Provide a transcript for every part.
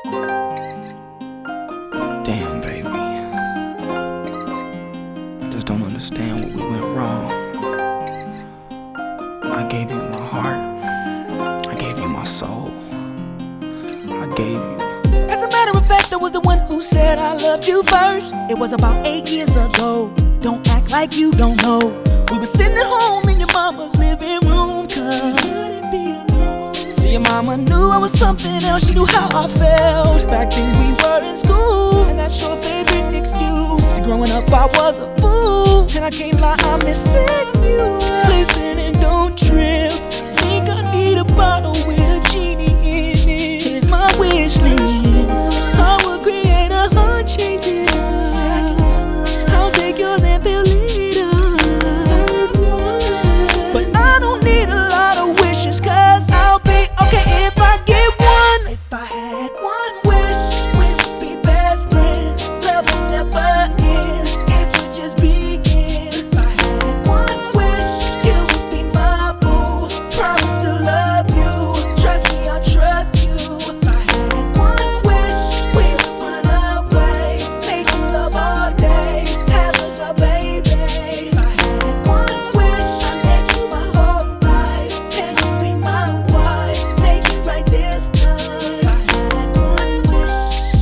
Damn, baby, I just don't understand what we went wrong. I gave you my heart, I gave you my soul, I gave you. As a matter of fact, I was the one who said I loved you first. It was about 8 years ago. Don't act like you don't know. We were sitting at home in your mama's living room, 'cause you couldn't be alone. See, your mama knew I was something else. She knew how I felt. Back then we were in school, and that's your favorite excuse. See, growing up I was a fool, and I can't lie, I'm missing you. Listen and don't trip. Think I need a bottle with a genie in it. Here's my wish list. I will create a heart-changing love. I'll take yours and fill it up. But I don't need a lot of wishes, 'cause I'll be okay if I get one. If I had one wish, we would be best friends. Love would never end, it would just begin. If I had one wish, you would be my boo. Promise to love you, trust me, I'll trust you. If I had one wish, we would run away, make love all day, have us a baby. If I had one wish, I'd make you my whole life, and you be my wife, make it right this time. If I had one wish,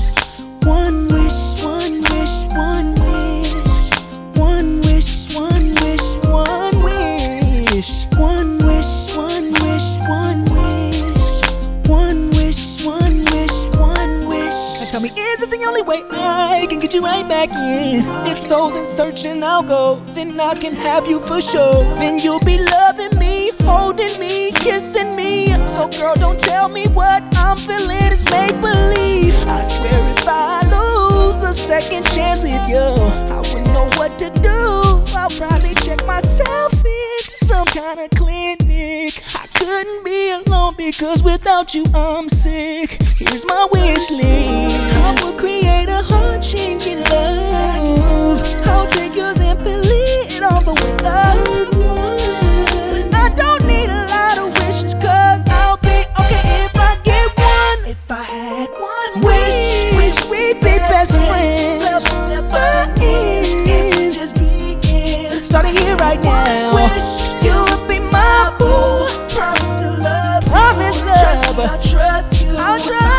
one wish, one wish, one wish, one wish, one wish, one wish, one wish, one wish, one wish, one wish, one wish, one wish. Now tell me, is this the only way I can get you right back in? If so, then searching I'll go. Then I can have you for sure. Then you'll be loving me, holding me, kissing me. So girl, don't tell me what I'm feeling is make-believe. I swear if I lose a second chance with you, I wouldn't know what to do. I'll probably check myself into some kind of clinic. I couldn't be alone, because without you I'm sick. Here's my wish list. I will create a heart-changing love. I'll take yours and fill it all the way up. But I don't need a lot of wishes, 'cause I'll be okay if I get one. If I had one wish we'd be best friends. Love will never end, it would just begin. Starting here right now. Wish you would be my boo. Promise to love you, promise love. Trust me, I'll trust you. I'll trust